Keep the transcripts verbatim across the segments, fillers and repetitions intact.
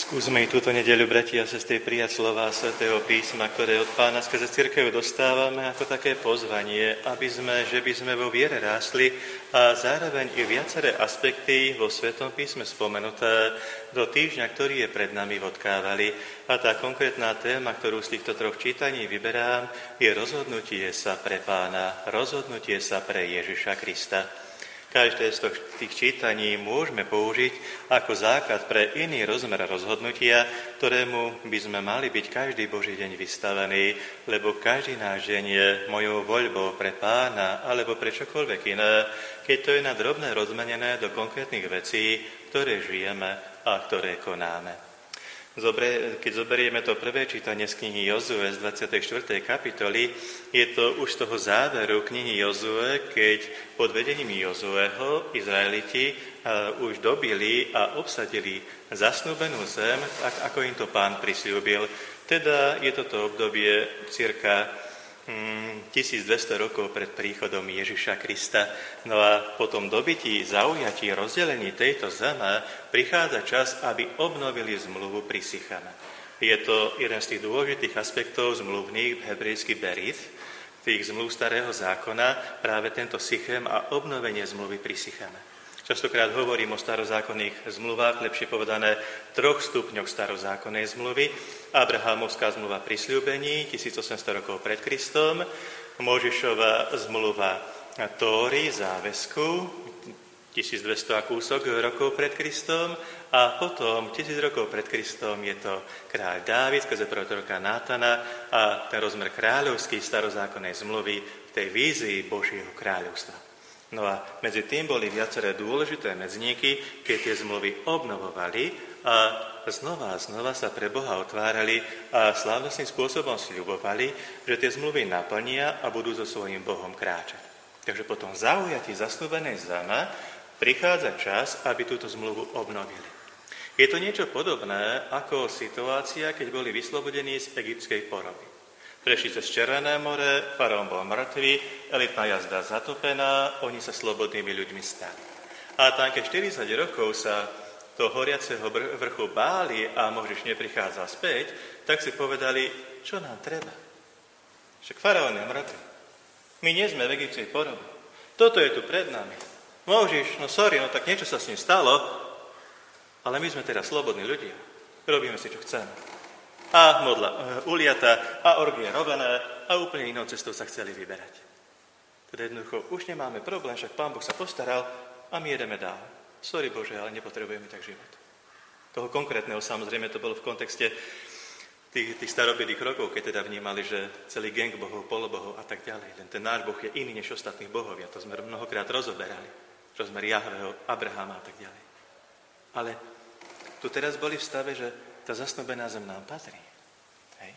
Skúsme i túto nedeľu, bratia a sestry, prijať slová svätého písma, ktoré od Pána skrze cirkev dostávame ako také pozvanie, aby sme, že by sme vo viere rástli a zároveň i viaceré aspekty vo Svätom písme spomenuté do týždňa, ktorý je pred nami, odkávali. A tá konkrétna téma, ktorú z týchto troch čítaní vyberám, je rozhodnutie sa pre Pána, rozhodnutie sa pre Ježiša Krista. Každé z tých čítaní môžeme použiť ako základ pre iný rozmer rozhodnutia, ktorému by sme mali byť každý Boží deň vystavení, lebo každý náš deň je mojou voľbou pre Pána alebo pre čokoľvek iné, keď to je na drobné rozmenené do konkrétnych vecí, ktoré žijeme a ktoré konáme. Keď zoberieme to prvé čítanie z knihy Jozue z dvadsiatej štvrtej kapitoly, je to už z toho záveru knihy Jozue, keď pod vedením Jozueho Izraeliti už dobili a obsadili zasnúbenú zem, tak ako im to Pán prisľúbil. Teda je toto obdobie cirka tisícdvesto rokov pred príchodom Ježiša Krista. No a po tom dobití, zaujatí, rozdelení tejto zeme prichádza čas, aby obnovili zmluvu pri Sicheme. Je to jeden z tých dôležitých aspektov zmluvných, hebrejský berith, tých zmluv starého zákona, práve tento Sichem a obnovenie zmluvy pri Sicheme. Častokrát hovorím o starozákonných zmluvách, lepšie povedané troch stupňoch starozákonnej zmluvy. Abrahámovská zmluva prisľúbení, tisícosemsto rokov pred Kristom, Mojžišova zmluva Tóry, záväzku, tisícdvesto a kúsok rokov pred Kristom, a potom tisíc rokov pred Kristom je to kráľ Dávid, skrze proroka Nátana a ten rozmer kráľovský starozákonnej zmluvy v tej vízii Božieho kráľovstva. No a medzi tým boli viaceré dôležité medzníky, keď tie zmluvy obnovovali a znova a znova sa pre Boha otvárali a slávnostným spôsobom sľubovali, že tie zmluvy naplnia a budú so svojím Bohom kráčať. Takže potom zaujatí zasnúbenej zeme prichádza čas, aby túto zmluvu obnovili. Je to niečo podobné ako situácia, keď boli vyslobodení z egyptskej poroby. Prešli cez Červené more, faraón bol mŕtvý, elitná jazda zatopená, oni sa slobodnými ľuďmi stali. A tam, keď štyridsať rokov sa toho horiaceho vrchu báli a Mojžiš neprichádzal späť, tak si povedali, čo nám treba. Však faraón je mŕtvý. My nie sme v egyptskej porobe. Toto je tu pred nami. Mojžiš, no sorry, no tak niečo sa s ním stalo, ale my sme teraz slobodní ľudia. Robíme si, čo chceme. A modla uliata, a orgie robené, a úplne inou cestou sa chceli vyberať. Teda jednoducho, už nemáme problém, však Pán Boh sa postaral a my jedeme dál. Sorry Bože, ale nepotrebujeme tak život. Toho konkrétneho samozrejme to bolo v kontexte tých, tých starobylých rokov, keď teda vnímali, že celý gang bohov, polobohov a tak ďalej. Len ten náš Boh je iný než ostatných bohovia. To sme mnohokrát rozoberali. Rozmer Jahveho, Abrahama a tak ďalej. Ale tu teraz boli v stave, že tá zasnúbená zem nám patrí. Hej.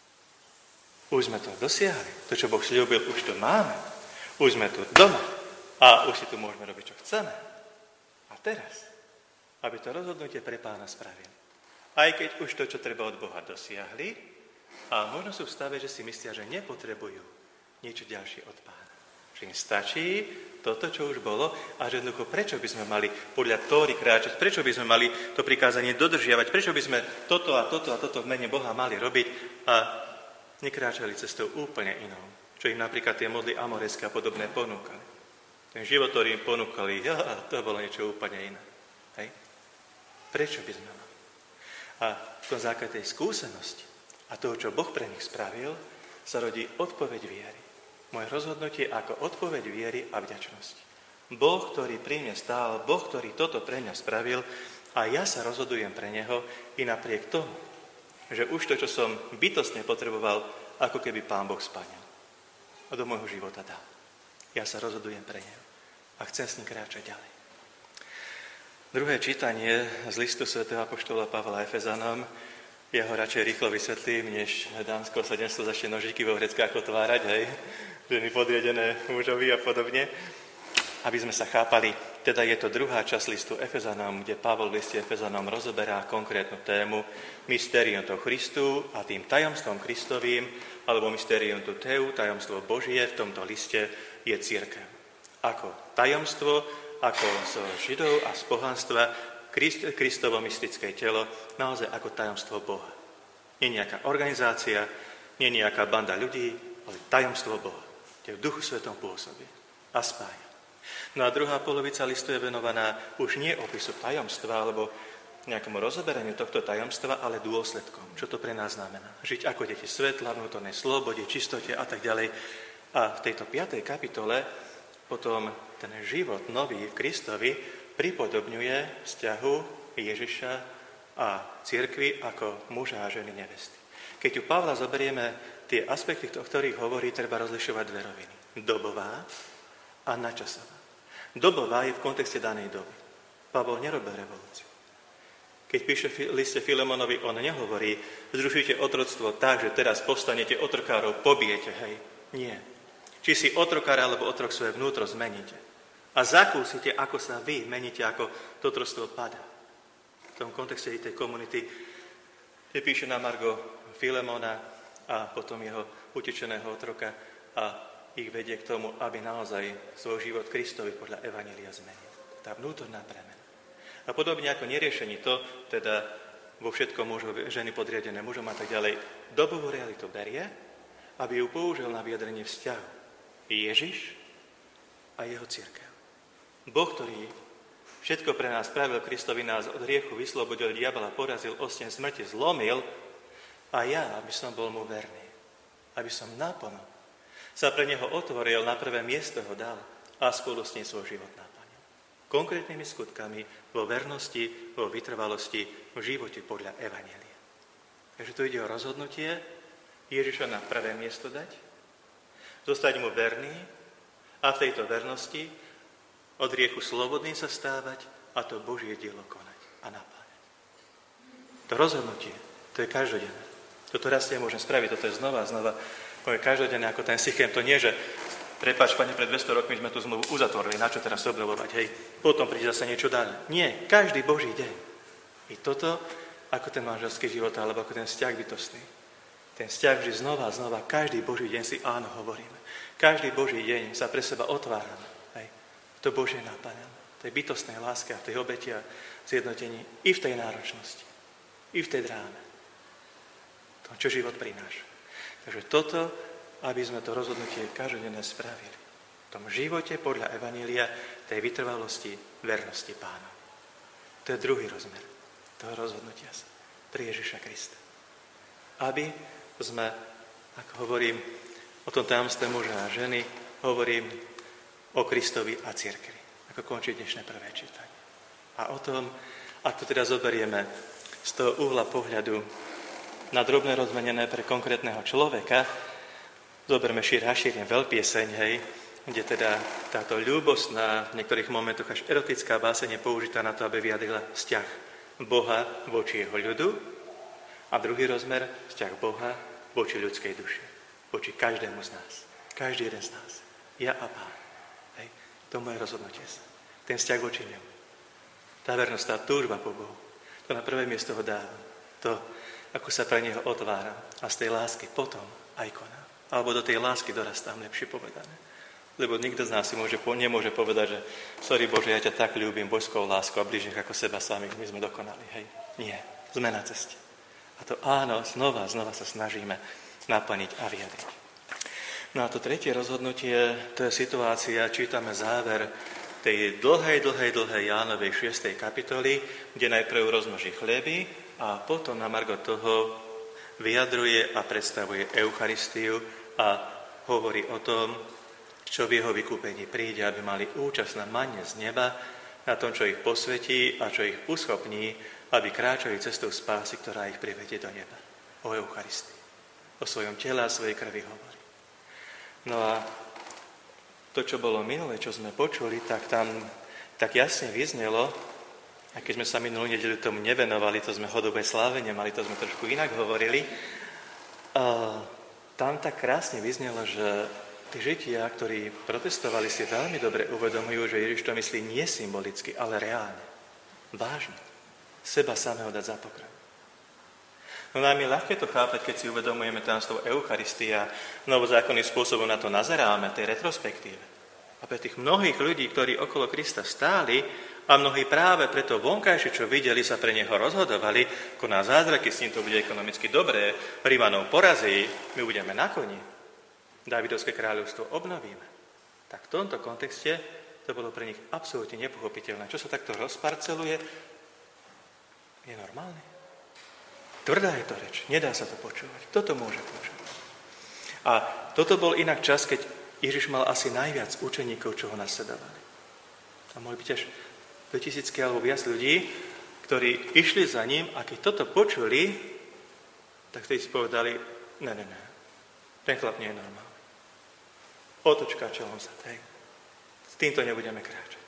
Už sme to dosiahli. To, čo Boh sľúbil, už to máme. Už sme tu doma. A už si tu môžeme robiť, čo chceme. A teraz, aby to rozhodnutie pre Pána spravili. Aj keď už to, čo treba od Boha, dosiahli, a možno sú v stave, že si myslia, že nepotrebujú niečo ďalšie od Pána. Že im stačí toto, čo už bolo, a že jednoducho, prečo by sme mali podľa Tóry kráčať, prečo by sme mali to prikázanie dodržiavať, prečo by sme toto a toto a toto v mene Boha mali robiť a nekráčali cestou úplne inou, čo im napríklad tie modly amorejské a podobné ponúkali. Ten život, ktorý im ponúkali, ja, to bolo niečo úplne iné. Hej? Prečo by sme mali? A v tom základe tej skúsenosti a toho, čo Boh pre nich spravil, sa rodí odpoveď viery. Moje rozhodnutie ako odpoveď viery a vďačnosti. Boh, ktorý pri mne stál, Boh, ktorý toto pre mňa spravil, a ja sa rozhodujem pre Neho i napriek tomu, že už to, čo som bytostne potreboval, ako keby Pán Boh splnil. A do môjho života dal. Ja sa rozhodujem pre Neho a chcem s ním kráčať ďalej. Druhé čítanie z listu svätého apoštola Pavla Efezanom, ja ho radšej rýchlo vysvetlím, než dám skôr sedemsto začne nožiky vo vreckáku otvárať, hej, ženy podriadené mužovi a podobne. Aby sme sa chápali, teda je to druhá časť listu Efezanom, kde Pavol v liste Efezanom rozoberá konkrétnu tému mystérium to Christu a tým tajomstvom Kristovým, alebo mystérium to Teu, tajomstvo Božie v tomto liste je cirkev. Ako tajomstvo, ako z Židov a z pohanstva Krist, Kristovo mystické telo naozaj ako tajomstvo Boha. Nie nejaká organizácia, nie nejaká banda ľudí, ale tajomstvo Boha, kde v Duchu Svetom pôsobí a spája. No a druhá polovica listu je venovaná už nie opisu tajomstva alebo nejakému rozoberaniu tohto tajomstva, ale dôsledkom. Čo to pre nás znamená? Žiť ako deti svetla, vnútornej slobode, čistote a tak ďalej. A v tejto piatej kapitole potom ten život nový v Kristovi pripodobňuje vzťahu Ježiša a cirkvi ako muža a ženy nevesty. Keď u Pavla zoberieme tie aspekty, o ktorých hovorí, treba rozlišovať dve roviny. Dobová a načasová. Dobová je v kontexte danej doby. Pavol nerobí revolúciu. Keď píše v liste Filemonovi, on nehovorí, zrušite otroctvo tak, že teraz postanete otrokárov, pobijete, hej. Nie. Či si otrokár alebo otrok svoje vnútro zmeníte. A zakúsite, ako sa vy meníte, ako to otroctvo padá. V tom kontexte tej komunity je píše na margo Filemona a potom jeho utečeného otroka a ich vedie k tomu, aby naozaj svoj život Kristovi podľa evanjelia zmenil. Tá vnútorná premena. A podobne ako neriešení to, teda vo všetkom mužov, ženy podriadené mužom a tak ďalej, dobovú realitu berie, aby ju použil na vyjadrenie vzťahu. Ježiš a jeho cirkev. Boh, ktorý všetko pre nás spravil, Kristovi nás od hriechu vyslobodil, diabla porazil, osten smrti zlomil a ja, aby som bol mu verný, aby som naplno sa pre neho otvoril, na prvé miesto ho dal a spolu s ním svoj život naplnil. Konkrétnymi skutkami vo vernosti, vo vytrvalosti, v živote podľa evanjelia. Takže tu ide o rozhodnutie Ježiša na prvé miesto dať, zostať mu verný a v tejto vernosti od hriechu slobodný sa stávať a to Božie dielo konať a napláňať. To rozhodnutie, to je každodenné. Toto raz môžem spraviť, toto je znova a znova moje každodenné ako ten Sichem. To nie, že prepáč, pane, pred dvesto rokmi sme tú zmluvu uzatvorili, na čo teraz obnovovať, hej, potom príde zase niečo ďalej. Nie, každý Boží deň. I toto, ako ten manželský život, alebo ako ten vzťah bytostný. Ten vzťah vždy znova a znova, každý Boží deň si áno hovoríme. Každý Boží deň sa pre seba otvárame. Hej. To Božie naplňame. Tej bytostnej láske a v tej obeti a zjednotení i v tej náročnosti. I v tej dráme. To, čo život prináša. Takže toto, aby sme to rozhodnutie každodenné spravili. V tom živote podľa evanjelia tej vytrvalosti, vernosti Pána. To je druhý rozmer toho rozhodnutia sa pri Ježiša Krista. Aby sme, ako hovorím o tom tajomstve muža a ženy, hovorím o Kristovi a cirkvi. Ako končí dnešné prvé čítanie. A o tom, ak to teda zoberieme z toho uhla pohľadu na drobné rozmenené pre konkrétneho človeka, zoberme šír hašírne veľpieseň, hej, kde teda táto ľúbostná, v niektorých momentoch až erotická báseň je použitá na to, aby vyjadrila vzťah Boha voči jeho ľudu a druhý rozmer, vzťah Boha voči ľudskej duši, voči každému z nás. Každý jeden z nás. Ja a Pán. Hej, to moje rozhodnutie sa. Ten vzťah voči nemu. Tá vernosť, tá túžba po Bohu. To na prvé miesto ho dávam. To, ako sa pre neho otváram a z tej lásky potom aj konám. Alebo do tej lásky dorastám, lepšie povedané. Lebo nikto z nás si môže, nemôže povedať, že sorry Bože, ja ťa tak ľúbim božskou láskou a blížnych ako seba samých, my sme dokonali. Hej. Nie, sme na ceste. A to áno, znova, znova sa snažíme naplniť a vyjadriť. No a to tretie rozhodnutie, to je situácia, čítame záver tej dlhej, dlhej, dlhej Jánovej šiestej kapitoly, kde najprv rozmnoží chleby, a potom na margo toho vyjadruje a predstavuje Eucharistiu a hovorí o tom, čo v jeho vykúpení príde, aby mali účasť na manne z neba, na tom, čo ich posvetí a čo ich uschopní, aby kráčali cestou spásy, ktorá ich privedie do neba. O Eucharistii. O svojom tele a svojej krvi hovorí. No a to, čo bolo minulé, čo sme počuli, tak tam tak jasne vyznelo. A keď sme sa minulú nedeľu tomu nevenovali, to sme hodové slávenie mali, to sme trošku inak hovorili, a tam tak krásne vyznelo, že tí Židia, ktorí protestovali, si veľmi dobre uvedomujú, že Ježiš to myslí nie symbolicky, ale reálne. Vážne. Seba samého dať za pokrm. No nám je ľahké to chápať, keď si uvedomujeme tajomstvo Eucharistia, novozákonným spôsobom na to nazeráme, tej retrospektíve. A pre tých mnohých ľudí, ktorí okolo Krista stáli A mnohí práve preto vonkajšie, čo videli, sa pre neho rozhodovali, koná zázraky, s ním to bude ekonomicky dobré, Rimanov porazí, my budeme na koni, Dávidovské kráľovstvo obnovíme. Tak v tomto kontexte to bolo pre nich absolútne nepochopiteľné. Čo sa takto rozparceluje, je normálne. Tvrdá je to reč, nedá sa to počúvať. Toto môže počúvať. A toto bol inak čas, keď Ježiš mal asi najviac učeníkov, čo ho nasledovali. A mohli byť až dvetisícky alebo viac ľudí, ktorí išli za ním a keď toto počuli, tak vtedy si povedali, ne, ne, ne, ten chlap nie je normálny. Otočka čelom sa, hej. S týmto nebudeme kráčať.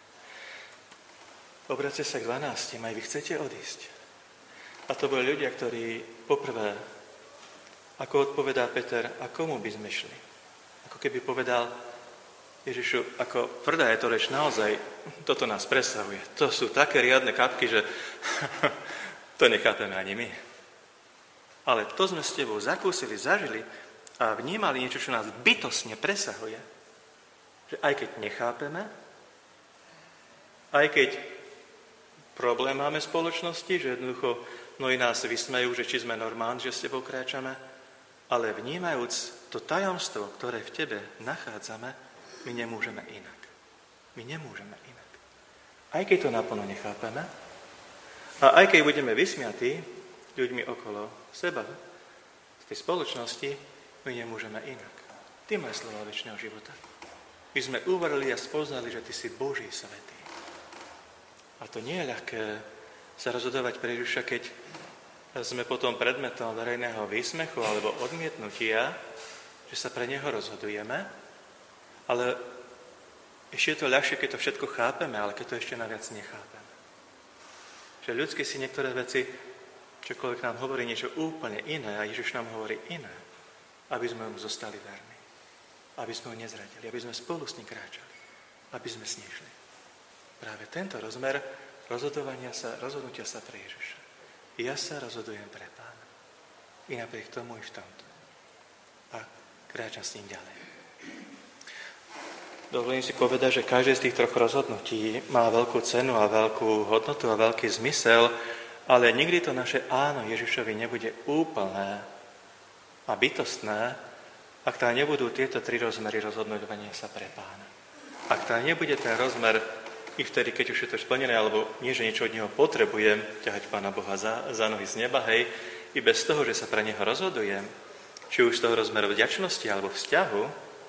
Obraťte sa k dvanáctim, aj vy chcete odísť. A to boli ľudia, ktorí poprvé, ako odpovedá Peter, a komu by sme šli? Ako keby povedal Ježišu, ako tvrdá je to reč, naozaj, toto nás presahuje. To sú také riadne kapky, že to nechápeme ani my. Ale to sme s tebou zakúsili, zažili a vnímali niečo, čo nás bytostne presahuje. Že aj keď nechápeme, aj keď problém máme v spoločnosti, že jednoducho mnohí nás vysmejú, že či sme normálni, že s tebou kráčame, ale vnímajúc to tajomstvo, ktoré v tebe nachádzame, my nemôžeme inak. My nemôžeme inak. Aj keď to naplno nechápeme, a aj keď budeme vysmiatí ľuďmi okolo seba, z tej spoločnosti, my nemôžeme inak. Ty máš slova večného života. My sme uverili a spoznali, že ty si Boží svätý. A to nie je ľahké sa rozhodovať pre Ježiša, keď sme potom predmetom verejného výsmechu alebo odmietnutia, že sa pre neho rozhodujeme, ale ešte je to ľahšie, keď to všetko chápeme, ale keď to ešte naviac nechápeme. Že ľudsky si niektoré veci, čokoľvek nám hovorí niečo úplne iné a Ježiš nám hovorí iné, aby sme mu zostali verní, aby sme ho nezradili, aby sme spolu s ním kráčali, aby sme s ním šli. Práve tento rozmer rozhodovania sa, rozhodnutia sa pre Ježiša. Ja sa rozhodujem pre Pána. I napriek tomu i v tomto. A kráčam s ním ďalej. Dovolím si povedať, že každé z tých troch rozhodnutí má veľkú cenu a veľkú hodnotu a veľký zmysel, ale nikdy to naše áno Ježišovi nebude úplné a bytostné, ak tam nebudú tieto tri rozmery rozhodovania sa pre Pána. Ak tam nebude ten rozmer i vtedy, keď už je to splnené, alebo nie, že niečo od neho potrebujem, ťahať Pána Boha za, za nohy z neba, hej, i bez toho, že sa pre neho rozhodujem, či už z toho rozmeru vďačnosti alebo vzťahu,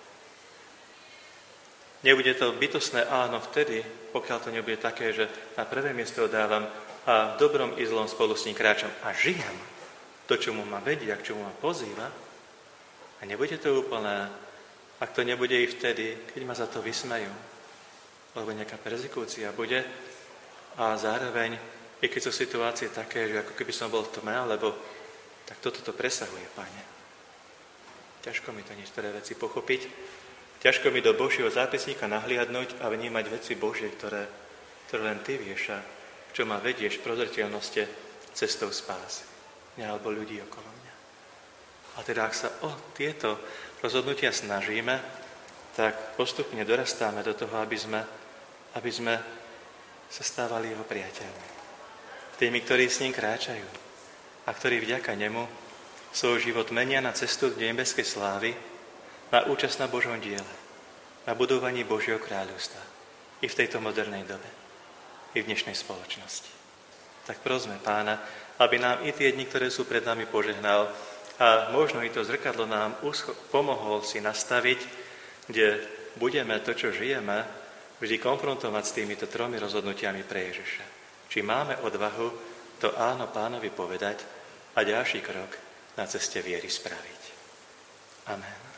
nebude to bytostné áno vtedy, pokiaľ to nebude také, že na prvé miesto dávam a v dobrom i zlom spolu s ním kráčam a žijem to, čo mu ma vedie a k čomu ma pozýva. A nebude to úplné, ak to nebude i vtedy, keď ma za to vysmejú, alebo nejaká perzekúcia bude a zároveň, i keď sú situácie také, že ako keby som bol v tme, alebo tak toto to presahuje, Pane. Ťažko mi to niektoré veci pochopiť, ťažko mi do Božieho zápisníka nahliadnúť a vnímať veci Božie, ktoré, ktoré len Ty vieš a čo ma vedieš v prozreteľnosti cestou spásy. Mňa alebo ľudí okolo mňa. A teda, ak sa o tieto rozhodnutia snažíme, tak postupne dorastáme do toho, aby sme, aby sme sa stávali jeho priateľmi. Tými, ktorí s ním kráčajú a ktorí vďaka nemu svoj život menia na cestu do nebeskej slávy, na účasť na Božom diele, na budovaní Božieho kráľovstva i v tejto modernej dobe, i v dnešnej spoločnosti. Tak prosme Pána, aby nám i tie dni, ktoré sú pred nami, požehnal a možno i to zrkadlo nám pomohol si nastaviť, kde budeme to, čo žijeme, vždy konfrontovať s týmito tromi rozhodnutiami pre Ježiša. Či máme odvahu to áno Pánovi povedať a ďalší krok na ceste viery spraviť. Amen.